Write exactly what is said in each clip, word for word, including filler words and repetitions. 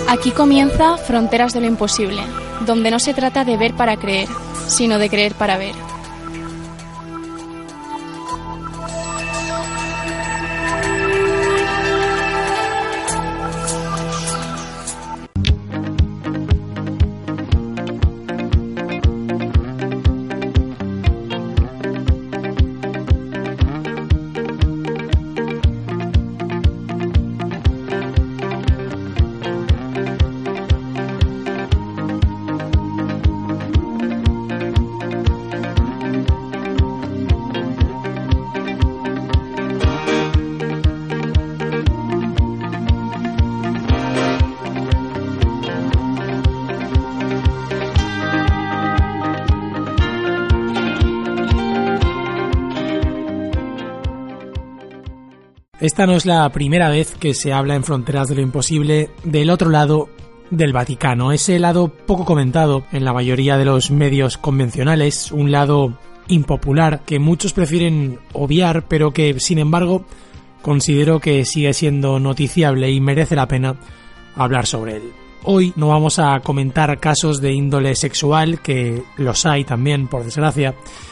Aquí comienza Fronteras de lo Imposible, donde no se trata de ver para creer, sino de creer para ver. Esta no es la primera vez que se habla en Fronteras de lo Imposible del otro lado del Vaticano, ese lado poco comentado en la mayoría de los medios convencionales, un lado impopular que muchos prefieren obviar, pero que sin embargo considero que sigue siendo noticiable y merece la pena hablar sobre él. Hoy no vamos a comentar casos de índole sexual, que los hay también, por desgracia,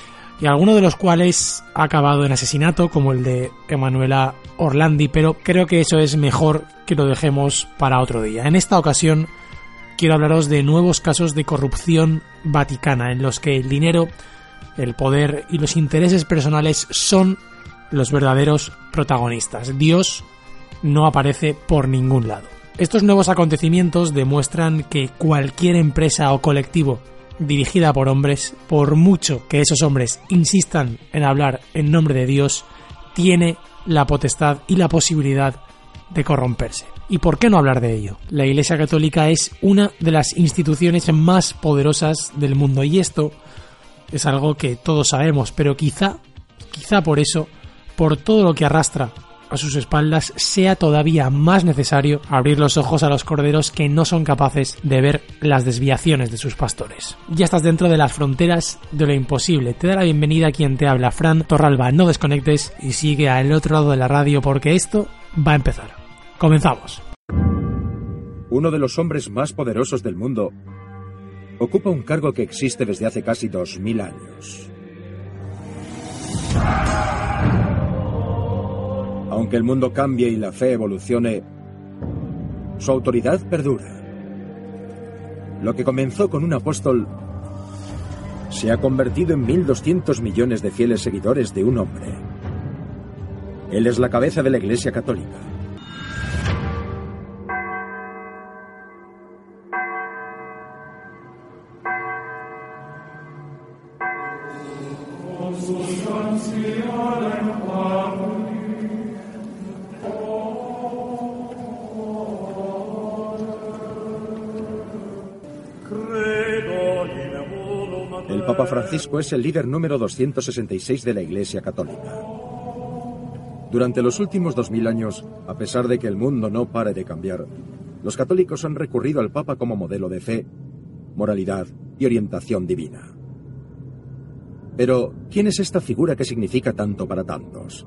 y alguno de los cuales ha acabado en asesinato, como el de Emanuela Orlandi, pero creo que eso es mejor que lo dejemos para otro día. En esta ocasión quiero hablaros de nuevos casos de corrupción vaticana, en los que el dinero, el poder y los intereses personales son los verdaderos protagonistas. Dios no aparece por ningún lado. Estos nuevos acontecimientos demuestran que cualquier empresa o colectivo dirigida por hombres, por mucho que esos hombres insistan en hablar en nombre de Dios, tiene la potestad y la posibilidad de corromperse. ¿Y por qué no hablar de ello? La Iglesia Católica es una de las instituciones más poderosas del mundo, y esto es algo que todos sabemos, pero quizá, quizá por eso, por todo lo que arrastra a sus espaldas, sea todavía más necesario abrir los ojos a los corderos que no son capaces de ver las desviaciones de sus pastores. Ya estás dentro de las fronteras de lo imposible. Te da la bienvenida quien te habla, Fran Torralba. No desconectes y sigue al otro lado de la radio, porque esto va a empezar. Comenzamos. Uno de los hombres más poderosos del mundo ocupa un cargo que existe desde hace casi dos mil años. Aunque el mundo cambie y la fe evolucione, su autoridad perdura. Lo que comenzó con un apóstol se ha convertido en mil doscientos millones de fieles seguidores de un hombre. Él es la cabeza de la Iglesia Católica. El Papa Francisco es el líder número doscientos sesenta y seis de la Iglesia Católica. Durante los últimos dos mil años, a pesar de que el mundo no pare de cambiar, los católicos han recurrido al Papa como modelo de fe, moralidad y orientación divina. Pero, ¿quién es esta figura que significa tanto para tantos?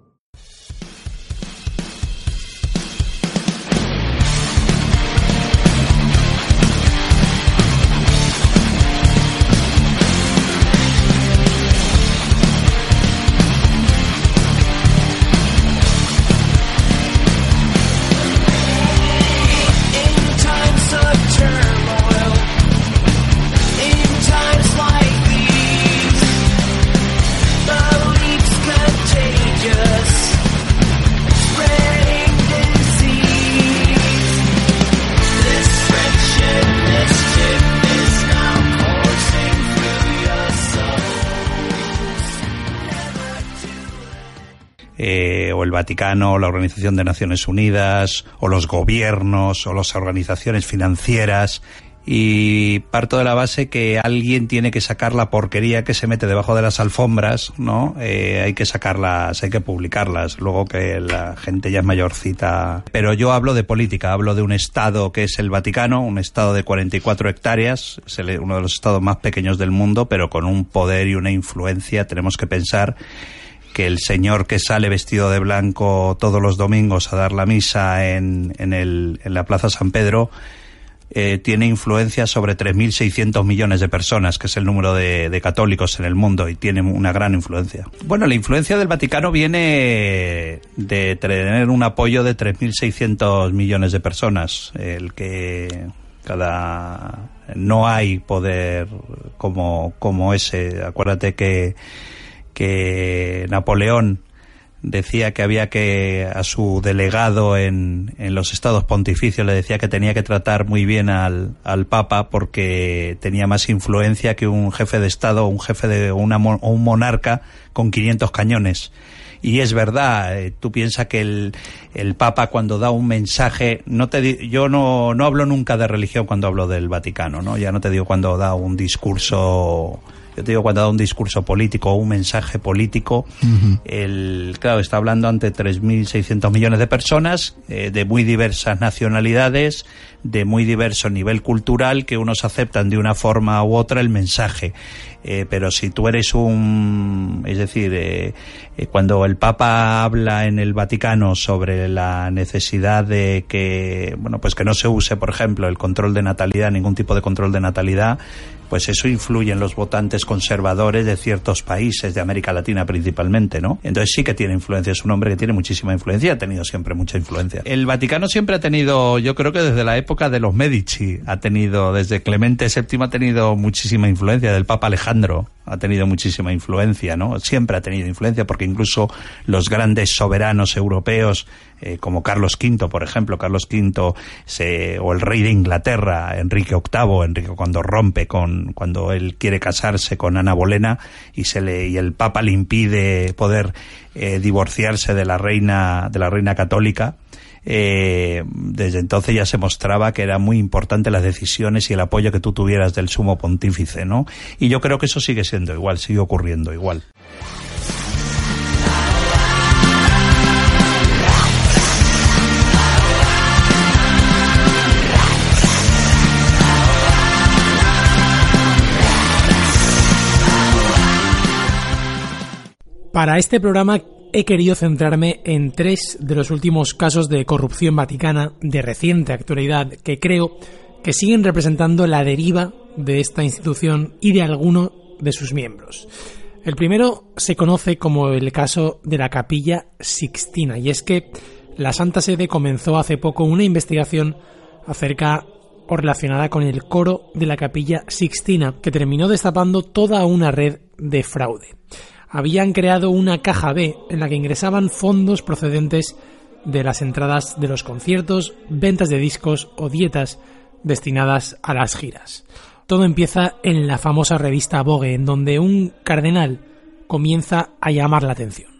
Eh, o el Vaticano, o la Organización de Naciones Unidas, o los gobiernos, o las organizaciones financieras, y parto de la base que alguien tiene que sacar la porquería que se mete debajo de las alfombras, ¿no? Eh, hay que sacarlas, hay que publicarlas, luego que la gente ya es mayorcita. Pero yo hablo de política, hablo de un estado que es el Vaticano, un estado de cuarenta y cuatro hectáreas, es el, uno de los estados más pequeños del mundo, pero con un poder y una influencia, tenemos que pensar que el señor que sale vestido de blanco todos los domingos a dar la misa en, en, el, en la Plaza San Pedro eh, tiene influencia sobre tres mil seiscientos millones de personas, que es el número de, de católicos en el mundo, y tiene una gran influencia. Bueno, la influencia del Vaticano viene de tener un apoyo de tres mil seiscientos millones de personas, el que cada... no hay poder como, como ese. Acuérdate que, que Napoleón decía que había que, a su delegado en, en los estados pontificios, le decía que tenía que tratar muy bien al, al Papa porque tenía más influencia que un jefe de Estado, un jefe de una, o un monarca con quinientos cañones. Y es verdad, eh, tú piensas que el, el Papa cuando da un mensaje, no te yo no, no hablo nunca de religión cuando hablo del Vaticano, ¿no? Ya no te digo cuando da un discurso, yo te digo cuando da un discurso político o un mensaje político, uh-huh. el, claro, está hablando ante tres mil seiscientos millones de personas, eh, de muy diversas nacionalidades, de muy diverso nivel cultural, que unos aceptan de una forma u otra el mensaje. Eh, pero si tú eres un... es decir, eh, eh, cuando el Papa habla en el Vaticano sobre la necesidad de que, bueno, pues que no se use, por ejemplo, el control de natalidad, ningún tipo de control de natalidad, pues eso influye en los votantes conservadores de ciertos países, de América Latina principalmente, ¿no? Entonces sí que tiene influencia, es un hombre que tiene muchísima influencia, ha tenido siempre mucha influencia. El Vaticano siempre ha tenido, yo creo que desde la época de los Medici, ha tenido, desde Clemente séptimo ha tenido muchísima influencia, del Papa Alejandro ha tenido muchísima influencia, ¿no? Siempre ha tenido influencia, porque incluso los grandes soberanos europeos, eh, como Carlos quinto, por ejemplo, Carlos quinto, se, o el rey de Inglaterra, Enrique octavo, Enrique cuando rompe con, cuando él quiere casarse con Ana Bolena y se le, y el Papa le impide poder eh, divorciarse de la reina, de la reina católica. Eh, desde entonces ya se mostraba que era muy importante las decisiones y el apoyo que tú tuvieras del sumo pontífice, ¿no? Y yo creo que eso sigue siendo igual, sigue ocurriendo igual. Para este programa he querido centrarme en tres de los últimos casos de corrupción vaticana de reciente actualidad que creo que siguen representando la deriva de esta institución y de alguno de sus miembros. El primero se conoce como el caso de la Capilla Sixtina, y es que la Santa Sede comenzó hace poco una investigación acerca o relacionada con el coro de la Capilla Sixtina, que terminó destapando toda una red de fraude. Habían creado una caja B en la que ingresaban fondos procedentes de las entradas de los conciertos, ventas de discos o dietas destinadas a las giras. Todo empieza en la famosa revista Vogue, en donde un cardenal comienza a llamar la atención.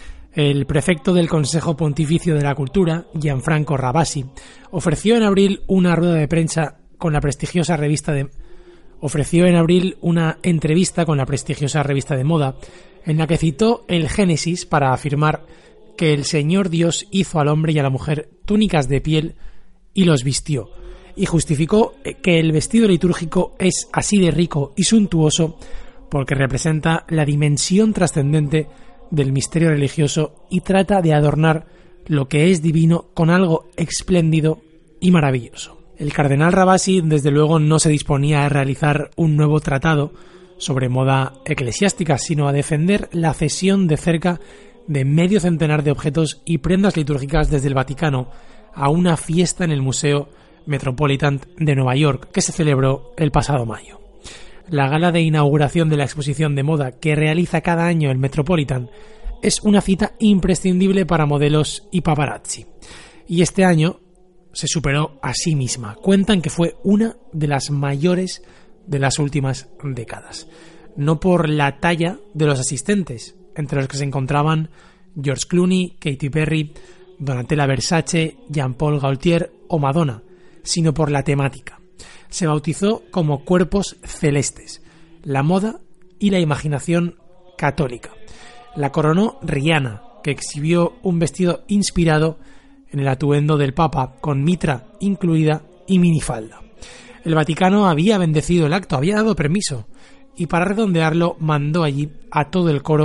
El prefecto del Consejo Pontificio de la Cultura, Gianfranco Ravasi, ofreció en abril una rueda de prensa con la prestigiosa revista de ofreció en abril una entrevista con la prestigiosa revista de moda, en la que citó el Génesis para afirmar que el Señor Dios hizo al hombre y a la mujer túnicas de piel y los vistió, y justificó que el vestido litúrgico es así de rico y suntuoso porque representa la dimensión trascendente del misterio religioso y trata de adornar lo que es divino con algo espléndido y maravilloso. El cardenal Ravasi, desde luego, no se disponía a realizar un nuevo tratado sobre moda eclesiástica, sino a defender la cesión de cerca de medio centenar de objetos y prendas litúrgicas desde el Vaticano a una fiesta en el Museo Metropolitan de Nueva York, que se celebró el pasado mayo. La gala de inauguración de la exposición de moda que realiza cada año el Metropolitan es una cita imprescindible para modelos y paparazzi. Y este año se superó a sí misma. Cuentan que fue una de las mayores de las últimas décadas. No por la talla de los asistentes, entre los que se encontraban George Clooney, Katy Perry, Donatella Versace, Jean-Paul Gaultier o Madonna, sino por la temática. Se bautizó como Cuerpos Celestes, la moda y la imaginación católica. La coronó Rihanna, que exhibió un vestido inspirado en el atuendo del Papa, con mitra incluida y minifalda. El Vaticano había bendecido el acto, había dado permiso, y para redondearlo mandó allí a todo el coro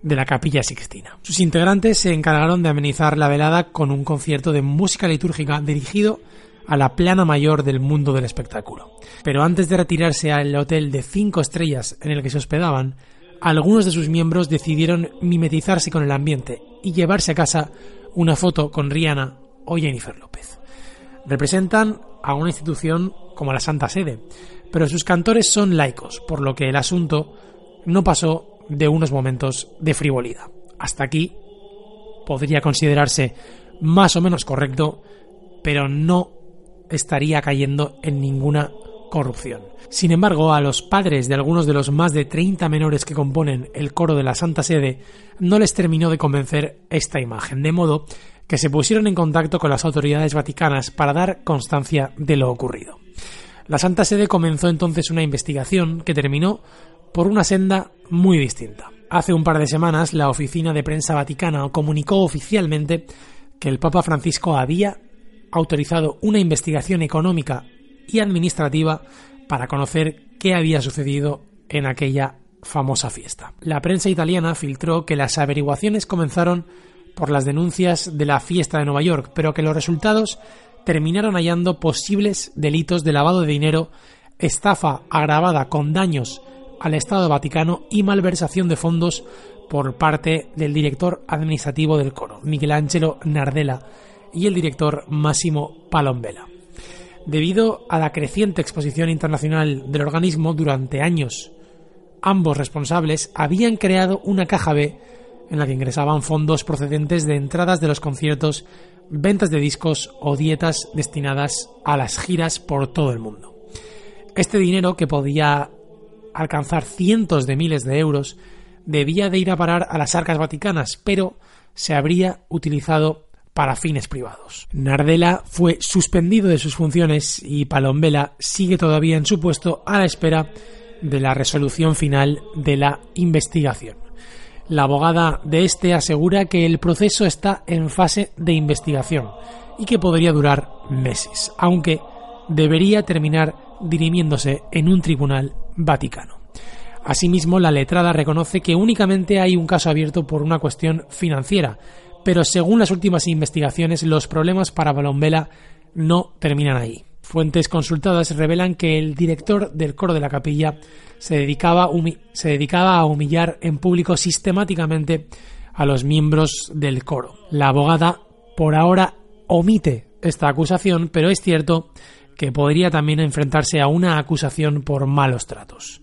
de la Capilla Sixtina. Sus integrantes se encargaron de amenizar la velada con un concierto de música litúrgica dirigido a la plana mayor del mundo del espectáculo. Pero antes de retirarse al hotel de cinco estrellas en el que se hospedaban, algunos de sus miembros decidieron mimetizarse con el ambiente y llevarse a casa una foto con Rihanna o Jennifer López. Representan a una institución como la Santa Sede, pero sus cantores son laicos, por lo que el asunto no pasó de unos momentos de frivolidad. Hasta aquí podría considerarse más o menos correcto, pero no estaría cayendo en ninguna corrupción. Sin embargo, a los padres de algunos de los más de treinta menores que componen el coro de la Santa Sede no les terminó de convencer esta imagen, de modo que se pusieron en contacto con las autoridades vaticanas para dar constancia de lo ocurrido. La Santa Sede comenzó entonces una investigación que terminó por una senda muy distinta. Hace un par de semanas, la Oficina de Prensa Vaticana comunicó oficialmente que el Papa Francisco había autorizado una investigación económica y administrativa para conocer qué había sucedido en aquella famosa fiesta. La prensa italiana filtró que las averiguaciones comenzaron por las denuncias de la fiesta de Nueva York, pero que los resultados terminaron hallando posibles delitos de lavado de dinero, estafa agravada con daños al Estado Vaticano y malversación de fondos por parte del director administrativo del coro, Michelangelo Nardella, y el director Massimo Palombella. Debido a la creciente exposición internacional del organismo durante años, ambos responsables habían creado una caja B en la que ingresaban fondos procedentes de entradas de los conciertos, ventas de discos o dietas destinadas a las giras por todo el mundo. Este dinero, que podía alcanzar cientos de miles de euros, debía de ir a parar a las arcas vaticanas, pero se habría utilizado para fines privados. Nardella fue suspendido de sus funciones y Palombella sigue todavía en su puesto a la espera de la resolución final de la investigación. La abogada de este asegura que el proceso está en fase de investigación y que podría durar meses, aunque debería terminar dirimiéndose en un tribunal vaticano. Asimismo, la letrada reconoce que únicamente hay un caso abierto por una cuestión financiera, pero según las últimas investigaciones, los problemas para Palombella no terminan ahí. Fuentes consultadas revelan que el director del coro de la capilla se dedicaba, humi- se dedicaba a humillar en público sistemáticamente a los miembros del coro. La abogada por ahora omite esta acusación, pero es cierto que podría también enfrentarse a una acusación por malos tratos.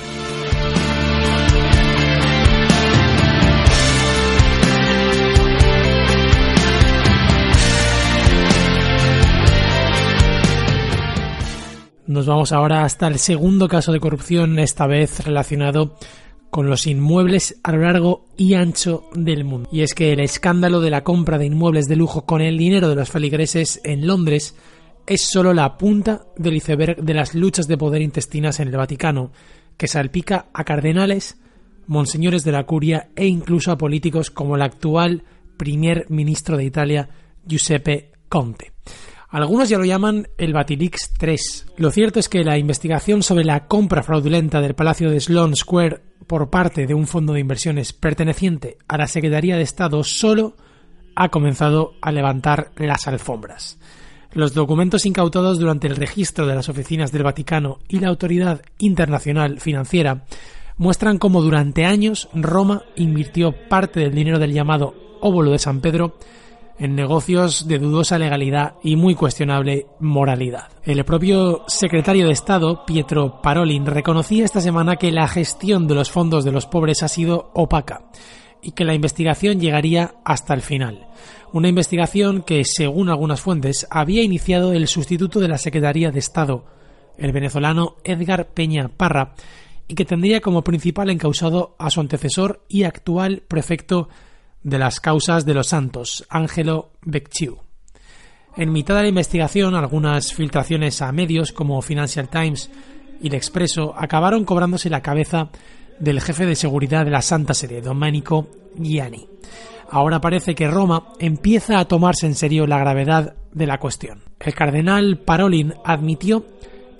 Nos vamos ahora hasta el segundo caso de corrupción, esta vez relacionado con los inmuebles a lo largo y ancho del mundo. Y es que el escándalo de la compra de inmuebles de lujo con el dinero de los feligreses en Londres es solo la punta del iceberg de las luchas de poder intestinas en el Vaticano, que salpica a cardenales, monseñores de la curia e incluso a políticos como el actual primer ministro de Italia, Giuseppe Conte. Algunos ya lo llaman el Vatilix tres. Lo cierto es que la investigación sobre la compra fraudulenta del Palacio de Sloane Square por parte de un fondo de inversiones perteneciente a la Secretaría de Estado solo ha comenzado a levantar las alfombras. Los documentos incautados durante el registro de las oficinas del Vaticano y la Autoridad Internacional Financiera muestran cómo durante años Roma invirtió parte del dinero del llamado óbolo de San Pedro en negocios de dudosa legalidad y muy cuestionable moralidad. El propio secretario de Estado, Pietro Parolin, reconocía esta semana que la gestión de los fondos de los pobres ha sido opaca y que la investigación llegaría hasta el final. Una investigación que, según algunas fuentes, había iniciado el sustituto de la Secretaría de Estado, el venezolano Edgar Peña Parra, y que tendría como principal encausado a su antecesor y actual prefecto de las causas de los santos, Angelo Becciu. En mitad de la investigación, algunas filtraciones a medios como Financial Times y El Expresso acabaron cobrándose la cabeza del jefe de seguridad de la Santa Sede, Domenico Gianni. Ahora parece que Roma empieza a tomarse en serio la gravedad de la cuestión. El cardenal Parolin admitió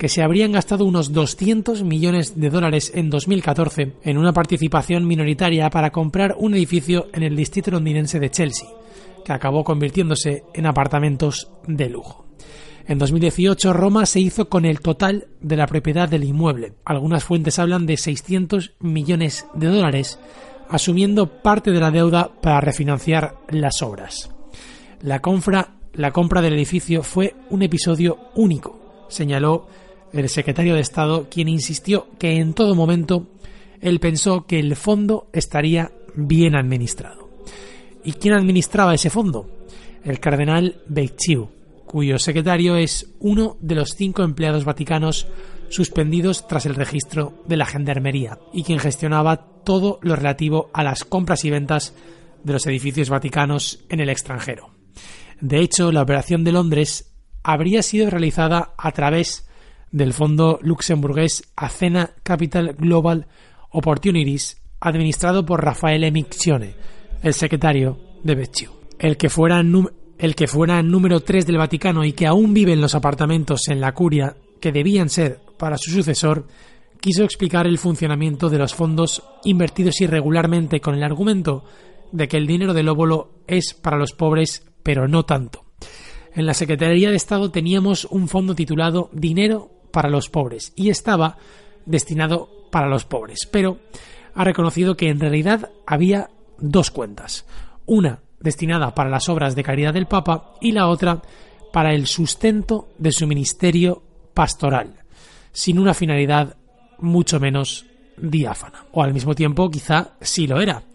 que se habrían gastado unos doscientos millones de dólares en dos mil catorce en una participación minoritaria para comprar un edificio en el distrito londinense de Chelsea, que acabó convirtiéndose en apartamentos de lujo. En dos mil dieciocho, Roma se hizo con el total de la propiedad del inmueble. Algunas fuentes hablan de seiscientos millones de dólares, asumiendo parte de la deuda para refinanciar las obras. La compra, la compra del edificio fue un episodio único, señaló el secretario de Estado, quien insistió que en todo momento él pensó que el fondo estaría bien administrado. ¿Y quién administraba ese fondo? El cardenal Becciu, cuyo secretario es uno de los cinco empleados vaticanos suspendidos tras el registro de la Gendarmería y quien gestionaba todo lo relativo a las compras y ventas de los edificios vaticanos en el extranjero. De hecho, la operación de Londres habría sido realizada a través del fondo luxemburgués Athena Capital Global Opportunities, administrado por Raffaele Miccione, el secretario de Becciu. El que fuera num- el que fuera número tres del Vaticano y que aún vive en los apartamentos en la curia que debían ser para su sucesor, quiso explicar el funcionamiento de los fondos invertidos irregularmente con el argumento de que el dinero del óvulo es para los pobres, pero no tanto. En la Secretaría de Estado teníamos un fondo titulado Dinero para los pobres y estaba destinado para los pobres, pero ha reconocido que en realidad había dos cuentas, una destinada para las obras de caridad del Papa y la otra para el sustento de su ministerio pastoral, sin una finalidad mucho menos diáfana, o al mismo tiempo quizá sí lo era,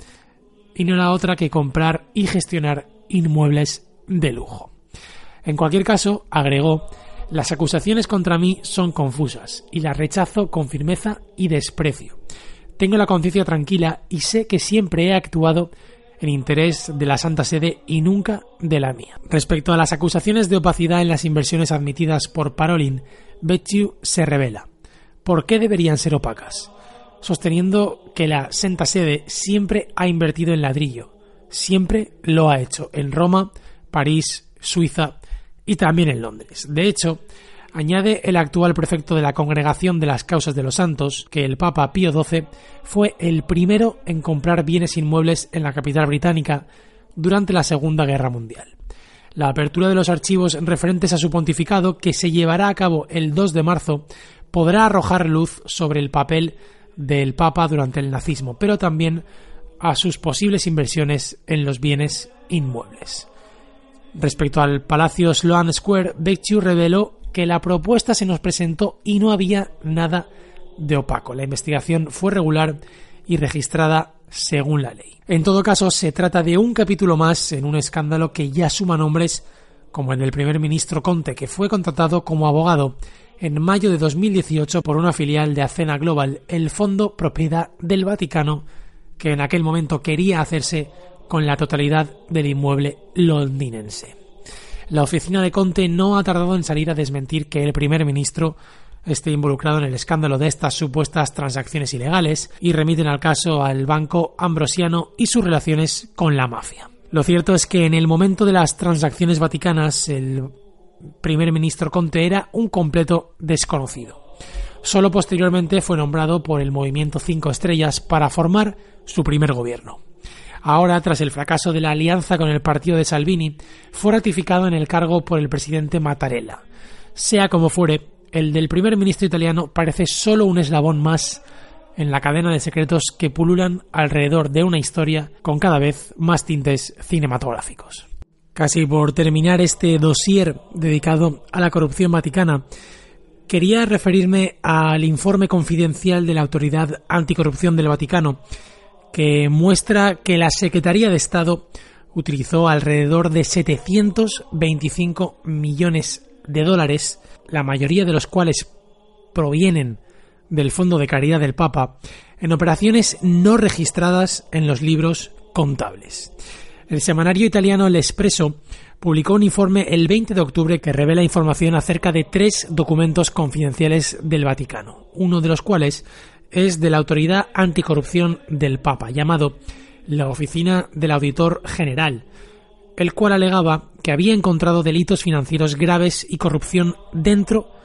y no la otra que comprar y gestionar inmuebles de lujo. En cualquier caso, agregó, las acusaciones contra mí son confusas y las rechazo con firmeza y desprecio. Tengo la conciencia tranquila y sé que siempre he actuado en interés de la Santa Sede y nunca de la mía. Respecto a las acusaciones de opacidad en las inversiones admitidas por Parolin, Becciu se revela. ¿Por qué deberían ser opacas? Sosteniendo que la Santa Sede siempre ha invertido en ladrillo. Siempre lo ha hecho en Roma, París, Suiza y también en Londres. De hecho, añade el actual prefecto de la Congregación de las Causas de los Santos, que el Papa Pío doce fue el primero en comprar bienes inmuebles en la capital británica durante la Segunda Guerra Mundial. La apertura de los archivos referentes a su pontificado, que se llevará a cabo el dos de marzo, podrá arrojar luz sobre el papel del Papa durante el nazismo, pero también a sus posibles inversiones en los bienes inmuebles. Respecto al Palacio Sloane Square, Becciu reveló que la propuesta se nos presentó y no había nada de opaco. La investigación fue regular y registrada según la ley. En todo caso, se trata de un capítulo más en un escándalo que ya suma nombres como el del primer ministro Conte, que fue contratado como abogado en mayo de dos mil dieciocho por una filial de Athena Global, el fondo propiedad del Vaticano, que en aquel momento quería hacerse con la totalidad del inmueble londinense. La oficina de Conte no ha tardado en salir a desmentir que el primer ministro esté involucrado en el escándalo de estas supuestas transacciones ilegales y remiten al caso al Banco Ambrosiano y sus relaciones con la mafia. Lo cierto es que en el momento de las transacciones vaticanas el primer ministro Conte era un completo desconocido. Solo posteriormente fue nombrado por el Movimiento Cinco Estrellas para formar su primer gobierno. Ahora, tras el fracaso de la alianza con el partido de Salvini, fue ratificado en el cargo por el presidente Mattarella. Sea como fuere, el del primer ministro italiano parece solo un eslabón más en la cadena de secretos que pululan alrededor de una historia con cada vez más tintes cinematográficos. Casi por terminar este dossier dedicado a la corrupción vaticana, quería referirme al informe confidencial de la Autoridad Anticorrupción del Vaticano, que muestra que la Secretaría de Estado utilizó alrededor de setecientos veinticinco millones de dólares, la mayoría de los cuales provienen del Fondo de Caridad del Papa, en operaciones no registradas en los libros contables. El semanario italiano L'Espresso publicó un informe el veinte de octubre que revela información acerca de tres documentos confidenciales del Vaticano, uno de los cuales es de la Autoridad Anticorrupción del Papa, llamado la Oficina del Auditor General, el cual alegaba que había encontrado delitos financieros graves y corrupción dentro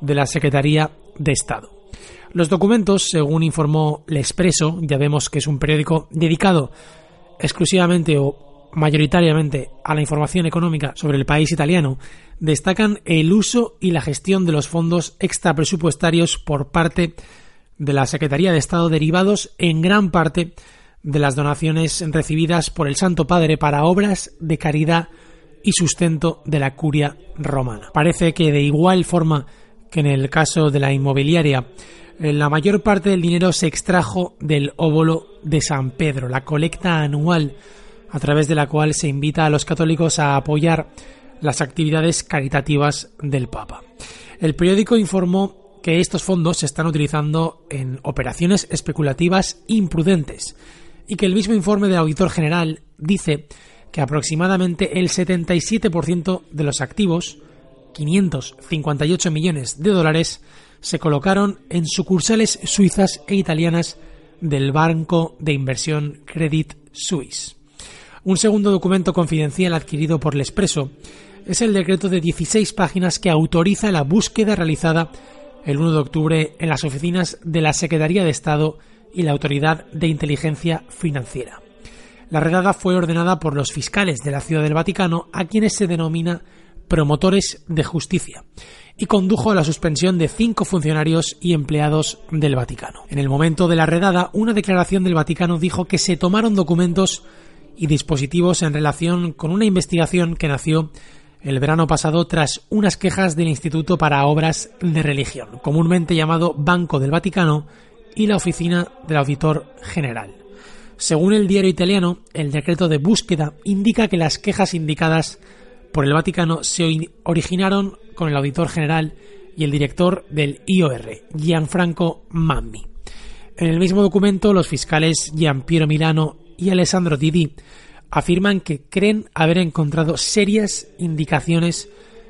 de la Secretaría de Estado. Los documentos, según informó L'Espresso, ya vemos que es un periódico dedicado exclusivamente o mayoritariamente a la información económica sobre el país italiano, destacan el uso y la gestión de los fondos extrapresupuestarios por parte de la Secretaría de Estado, derivados en gran parte de las donaciones recibidas por el Santo Padre para obras de caridad y sustento de la curia romana. Parece que de igual forma que en el caso de la inmobiliaria, la mayor parte del dinero se extrajo del óbolo de San Pedro, la colecta anual a través de la cual se invita a los católicos a apoyar las actividades caritativas del Papa. El periódico informó que estos fondos se están utilizando en operaciones especulativas imprudentes y que el mismo informe del Auditor General dice que aproximadamente el setenta y siete por ciento de los activos, quinientos cincuenta y ocho millones de dólares, se colocaron en sucursales suizas e italianas del banco de inversión Credit Suisse. Un segundo documento confidencial adquirido por L'Espresso es el decreto de dieciséis páginas que autoriza la búsqueda realizada el uno de octubre en las oficinas de la Secretaría de Estado y la Autoridad de Inteligencia Financiera. La redada fue ordenada por los fiscales de la Ciudad del Vaticano, a quienes se denomina promotores de justicia, y condujo a la suspensión de cinco funcionarios y empleados del Vaticano. En el momento de la redada, una declaración del Vaticano dijo que se tomaron documentos y dispositivos en relación con una investigación que nació el verano pasado tras unas quejas del Instituto para Obras de Religión, comúnmente llamado Banco del Vaticano, y la oficina del Auditor General. Según el diario italiano, el decreto de búsqueda indica que las quejas indicadas por el Vaticano se originaron con el Auditor General y el director del I O R, Gianfranco Mammi. En el mismo documento, los fiscales Giampiero Milano y Alessandro Didi afirman que creen haber encontrado serias indicaciones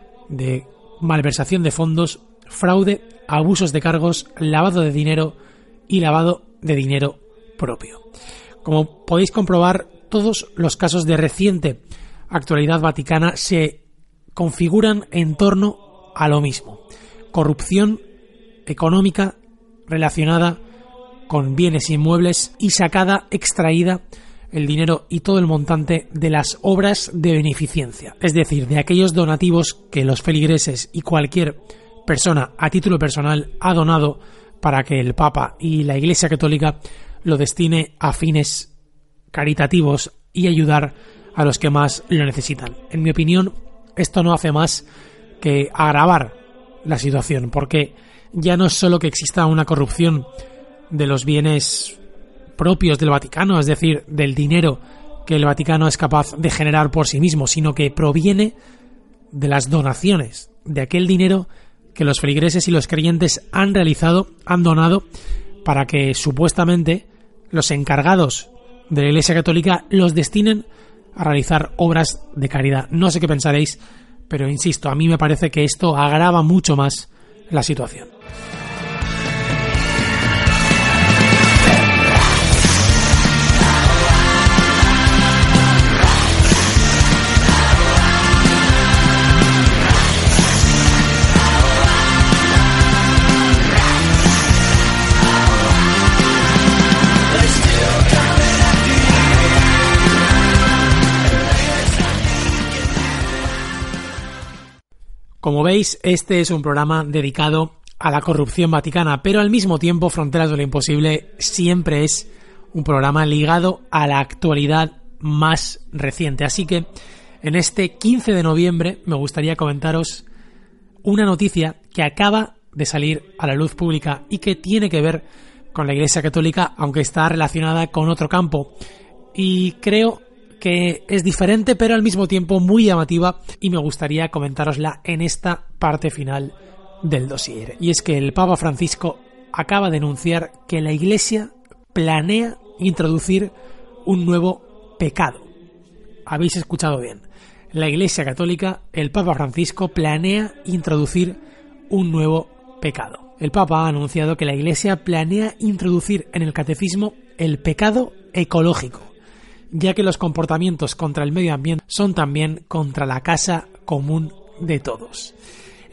de malversación de fondos, fraude, abusos de cargos, lavado de dinero y lavado de dinero propio. Como podéis comprobar, todos los casos de reciente actualidad vaticana se configuran en torno a lo mismo: corrupción económica relacionada con bienes inmuebles y sacada, extraída el dinero y todo el montante de las obras de beneficencia, es decir, de aquellos donativos que los feligreses y cualquier persona a título personal ha donado para que el Papa y la Iglesia Católica lo destine a fines caritativos y ayudar a los que más lo necesitan. En mi opinión, esto no hace más que agravar la situación, porque ya no es solo que exista una corrupción de los bienes propios del Vaticano, es decir, del dinero que el Vaticano es capaz de generar por sí mismo, sino que proviene de las donaciones, de aquel dinero que los feligreses y los creyentes han realizado, han donado, para que supuestamente los encargados de la Iglesia Católica los destinen a realizar obras de caridad. No sé qué pensaréis, pero insisto, a mí me parece que esto agrava mucho más la situación. Como veis, este es un programa dedicado a la corrupción vaticana, pero al mismo tiempo Fronteras de lo Imposible siempre es un programa ligado a la actualidad más reciente. Así que en este quince de noviembre me gustaría comentaros una noticia que acaba de salir a la luz pública y que tiene que ver con la Iglesia Católica, aunque está relacionada con otro campo. Y creo que es diferente, pero al mismo tiempo muy llamativa, y me gustaría comentárosla en esta parte final del dossier. Y es que el Papa Francisco acaba de anunciar que la Iglesia planea introducir un nuevo pecado. Habéis escuchado bien. La Iglesia Católica, el Papa Francisco, planea introducir un nuevo pecado. El Papa ha anunciado que la Iglesia planea introducir en el catecismo el pecado ecológico, ya que los comportamientos contra el medio ambiente son también contra la casa común de todos.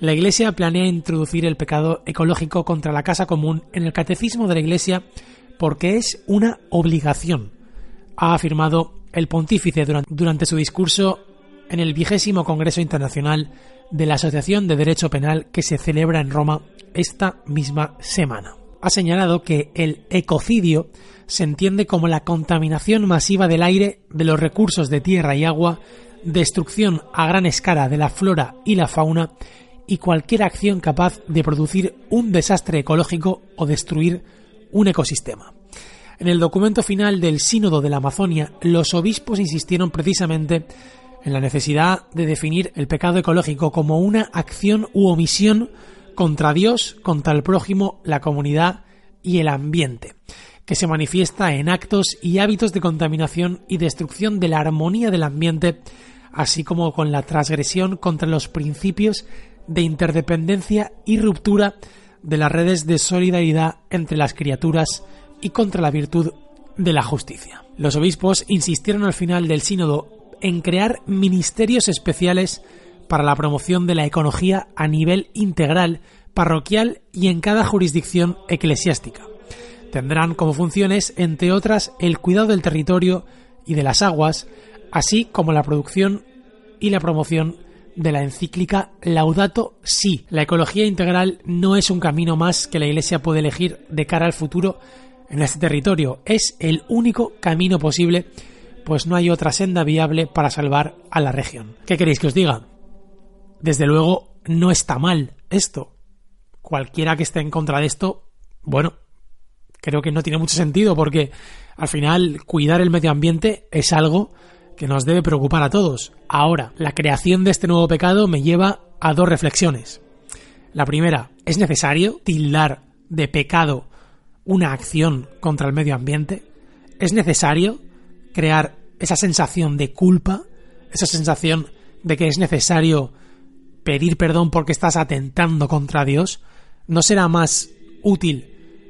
La Iglesia planea introducir el pecado ecológico contra la casa común en el Catecismo de la Iglesia porque es una obligación, ha afirmado el pontífice durante su discurso en el vigésimo Congreso Internacional de la Asociación de Derecho Penal que se celebra en Roma esta misma semana. Ha señalado que el ecocidio se entiende como la contaminación masiva del aire, de los recursos de tierra y agua, destrucción a gran escala de la flora y la fauna y cualquier acción capaz de producir un desastre ecológico o destruir un ecosistema. En el documento final del Sínodo de la Amazonia, los obispos insistieron precisamente en la necesidad de definir el pecado ecológico como una acción u omisión contra Dios, contra el prójimo, la comunidad y el ambiente, que se manifiesta en actos y hábitos de contaminación y destrucción de la armonía del ambiente, así como con la transgresión contra los principios de interdependencia y ruptura de las redes de solidaridad entre las criaturas y contra la virtud de la justicia. Los obispos insistieron al final del sínodo en crear ministerios especiales para la promoción de la ecología a nivel integral, parroquial y en cada jurisdicción eclesiástica. Tendrán como funciones, entre otras, el cuidado del territorio y de las aguas, así como la producción y la promoción de la encíclica Laudato Si. La ecología integral no es un camino más que la Iglesia puede elegir de cara al futuro en este territorio. Es el único camino posible, pues no hay otra senda viable para salvar a la región. ¿Qué queréis que os diga? Desde luego, no está mal esto. Cualquiera que esté en contra de esto, bueno, creo que no tiene mucho sentido porque al final cuidar el medio ambiente es algo que nos debe preocupar a todos. Ahora, la creación de este nuevo pecado me lleva a dos reflexiones. La primera, ¿es necesario tildar de pecado una acción contra el medio ambiente? ¿Es necesario crear esa sensación de culpa, esa sensación de que es necesario pedir perdón porque estás atentando contra Dios? ¿No será más útil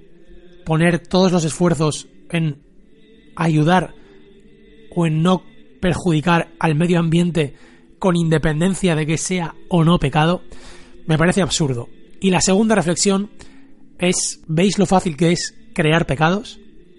poner todos los esfuerzos en ayudar o en no perjudicar al medio ambiente con independencia de que sea o no pecado? Me parece absurdo. Y la segunda reflexión es, ¿veis lo fácil que es crear pecados?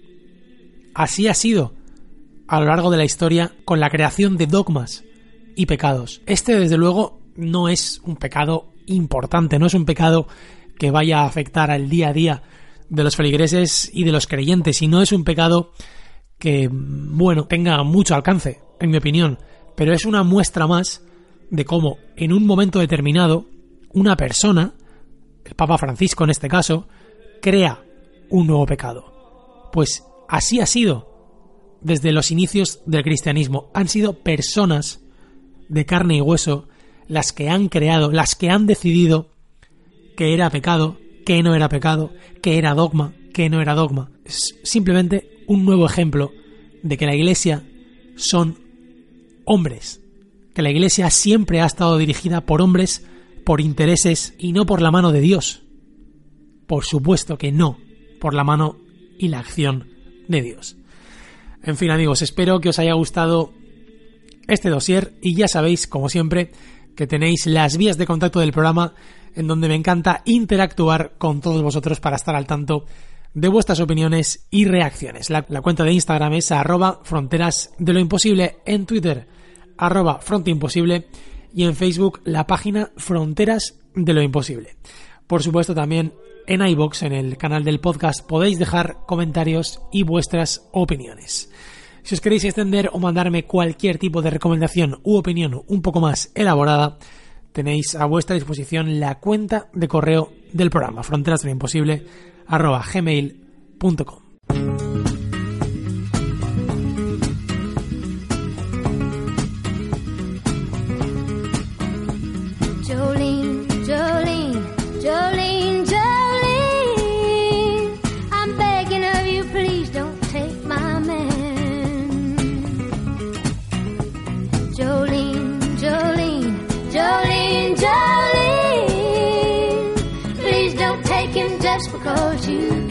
Así ha sido a lo largo de la historia con la creación de dogmas y pecados. Este, desde luego, no es un pecado importante, no es un pecado que vaya a afectar al día a día de los feligreses y de los creyentes, y no es un pecado que, bueno, tenga mucho alcance, en mi opinión, pero es una muestra más de cómo en un momento determinado una persona, el Papa Francisco en este caso, crea un nuevo pecado. Pues así ha sido desde los inicios del cristianismo. Han sido personas de carne y hueso las que han creado, las que han decidido que era pecado, que no era pecado, que era dogma, que no era dogma. Es simplemente un nuevo ejemplo de que la Iglesia son hombres, que la Iglesia siempre ha estado dirigida por hombres, por intereses y no por la mano de Dios. Por supuesto que no, por la mano y la acción de Dios. En fin, amigos, espero que os haya gustado este dossier y ya sabéis, como siempre, que tenéis las vías de contacto del programa en donde me encanta interactuar con todos vosotros para estar al tanto de vuestras opiniones y reacciones. La, la cuenta de Instagram es arroba fronteras de lo imposible, en Twitter arroba fronteimposible y en Facebook la página Fronteras de lo Imposible. Por supuesto, también en iVoox, en el canal del podcast, podéis dejar comentarios y vuestras opiniones. Si os queréis extender o mandarme cualquier tipo de recomendación u opinión un poco más elaborada, tenéis a vuestra disposición la cuenta de correo del programa, fronteras de lo imposible arroba gmail punto com. Jolene, Jolene, Jolene, Jolene, I'm begging of you, please don't take my man. Jolene, Jolene, Jolene, Jolene, please don't take him just because you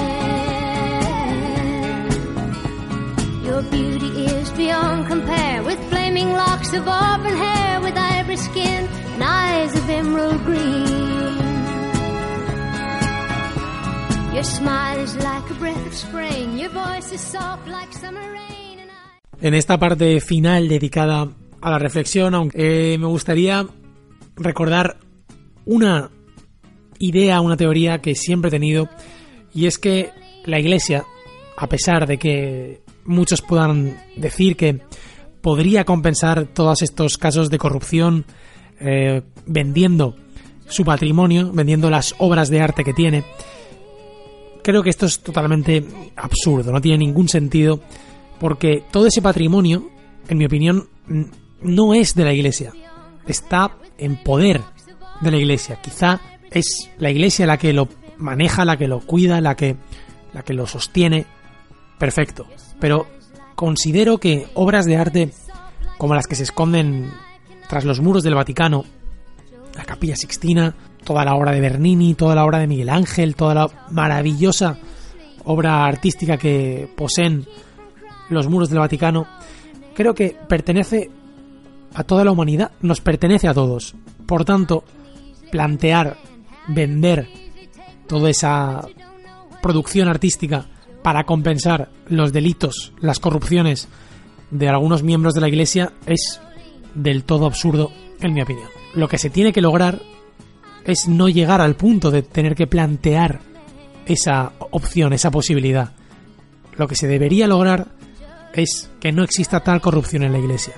can. Your beauty is beyond compare, with flaming locks of auburn hair, with ivory skin and eyes of emerald green. Your smile is like a breath of spring, your voice is soft like summer rain. And I... En esta parte final dedicada a la reflexión, aunque eh, me gustaría recordar una idea, una teoría que siempre he tenido, y es que la Iglesia, a pesar de que muchos puedan decir que podría compensar todos estos casos de corrupción eh, vendiendo su patrimonio, vendiendo las obras de arte que tiene, creo que esto es totalmente absurdo, no tiene ningún sentido, porque todo ese patrimonio, en mi opinión, no es de la Iglesia, está en poder de la Iglesia. Quizá es la Iglesia la que lo maneja, la que lo cuida, la que, la que lo sostiene, perfecto, pero considero que obras de arte como las que se esconden tras los muros del Vaticano, la Capilla Sixtina, toda la obra de Bernini, toda la obra de Miguel Ángel, toda la maravillosa obra artística que poseen los muros del Vaticano, creo que pertenece a toda la humanidad, nos pertenece a todos. Por tanto, plantear, vender toda esa producción artística para compensar los delitos, las corrupciones de algunos miembros de la Iglesia es del todo absurdo, en mi opinión. Lo que se tiene que lograr es no llegar al punto de tener que plantear esa opción, esa posibilidad. Lo que se debería lograr es que no exista tal corrupción en la Iglesia.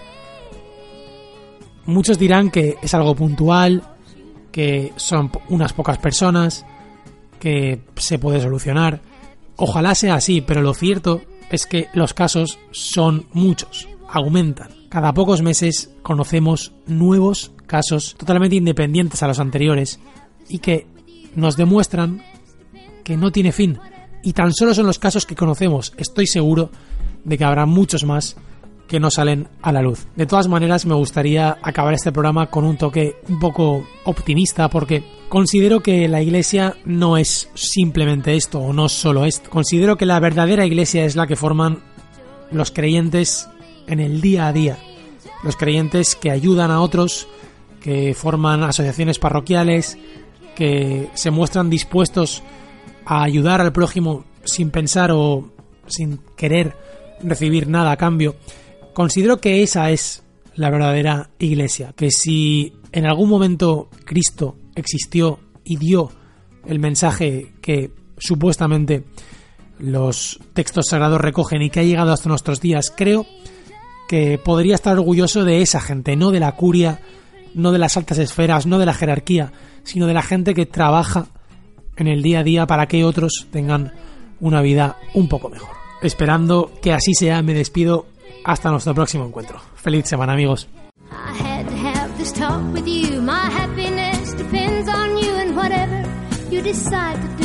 Muchos dirán que es algo puntual, que son unas pocas personas, que se puede solucionar. Ojalá sea así, pero lo cierto es que los casos son muchos, aumentan. Cada pocos meses conocemos nuevos casos totalmente independientes a los anteriores y que nos demuestran que no tiene fin. Y tan solo son los casos que conocemos. Estoy seguro de que habrá muchos más que no salen a la luz. De todas maneras, me gustaría acabar este programa con un toque un poco optimista, porque considero que la Iglesia no es simplemente esto, o no solo esto. Considero que la verdadera Iglesia es la que forman los creyentes en el día a día. Los creyentes que ayudan a otros, que forman asociaciones parroquiales, que se muestran dispuestos a ayudar al prójimo sin pensar o sin querer recibir nada a cambio. Considero que esa es la verdadera Iglesia, que si en algún momento Cristo existió y dio el mensaje que supuestamente los textos sagrados recogen y que ha llegado hasta nuestros días, creo que podría estar orgulloso de esa gente, no de la curia, no de las altas esferas, no de la jerarquía, sino de la gente que trabaja en el día a día para que otros tengan una vida un poco mejor. Esperando que así sea, me despido hasta nuestro próximo encuentro. Feliz semana, amigos. I had to have this talk with you. My happiness depends on you and whatever you decide to do.